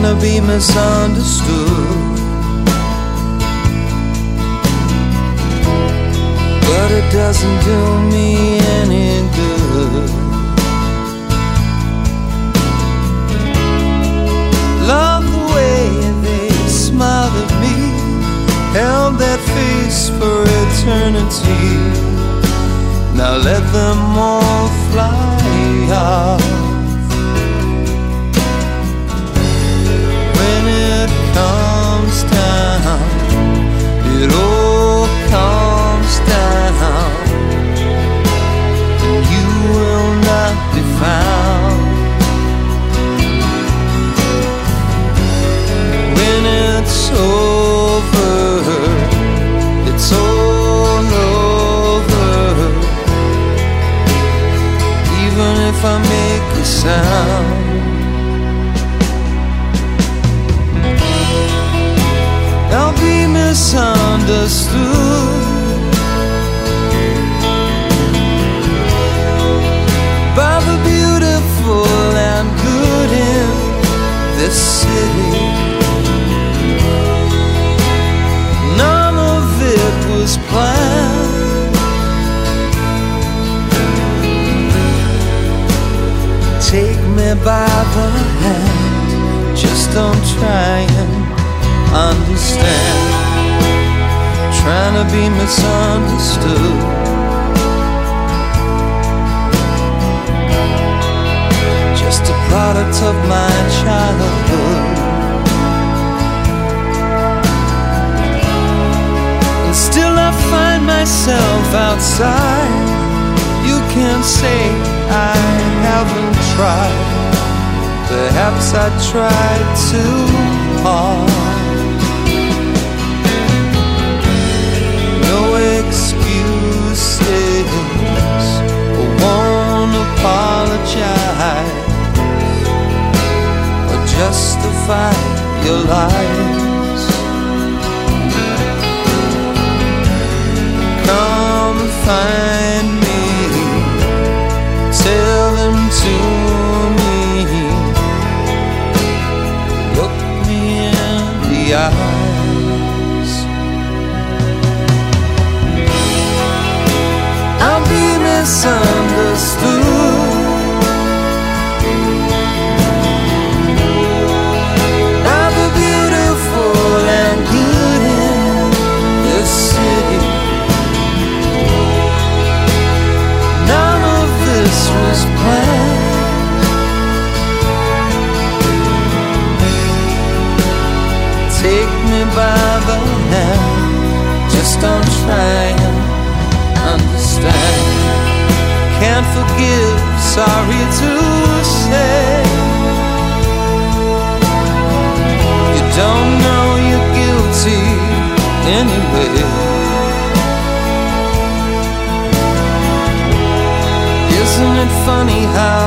trying to be misunderstood, but it doesn't do me any good. Love the way they smiled at me, held that face for eternity. Now let them all fly off. When it comes down, it all comes down, and you will not be found. When it's over, it's all over. Even if I make a sound, I'll be misunderstood by the beautiful and good in this city. None of it was planned. Take me by the hand, just don't try and understand. Trying to be misunderstood, just a product of my childhood. And still I find myself outside. You can say I haven't tried, perhaps I tried too hard. No excuses, I won't apologize or justify your lies. Come find me, tell them to me, look me in the eyes. I'll be misunderstood by the beautiful and good in this city. None of this was planned. Take me by the hand, just don't try and understand. Can't forgive, sorry to say. You don't know you're guilty anyway. Isn't it funny how